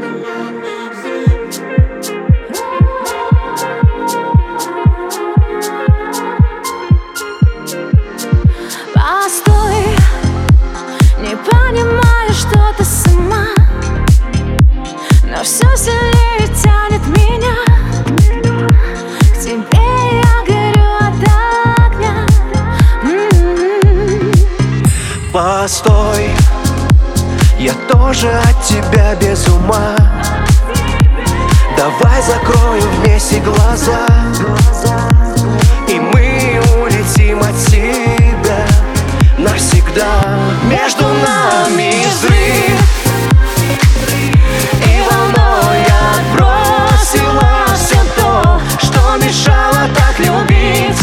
Постой, не понимаю, что ты сама, но все сильнее тянет меня к тебе, я горю от огня. Постой, я тоже от тебя без ума. Давай закроем вместе глаза, и мы улетим от тебя навсегда. Между нами взрыв, и волной отбросила все то, что мешало так любить.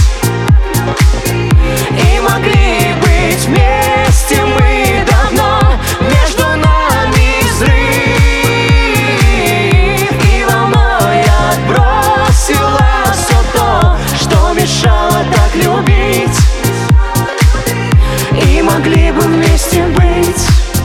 И могли быть вместе мы давно. Между нами взрыв, и волной отбросила все то, что мешало так любить. И могли бы вместе быть.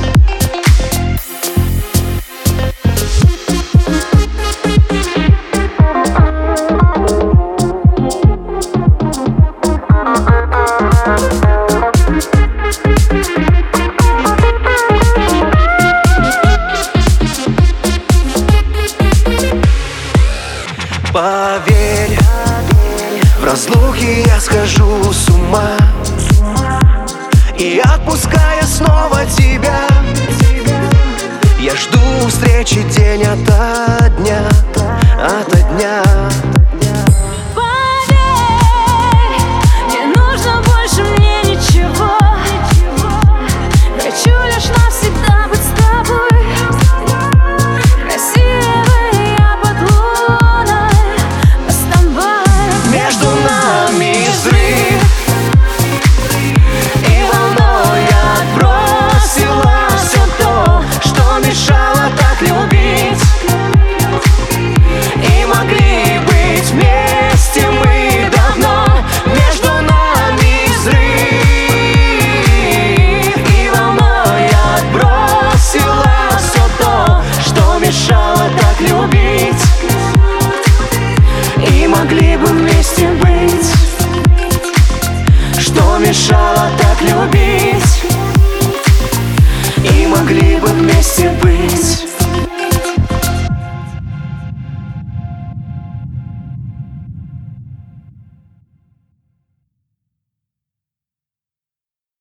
Поверь, в разлуке я схожу с ума, и отпуская снова тебя, я жду встречи день ото дня, ото дня.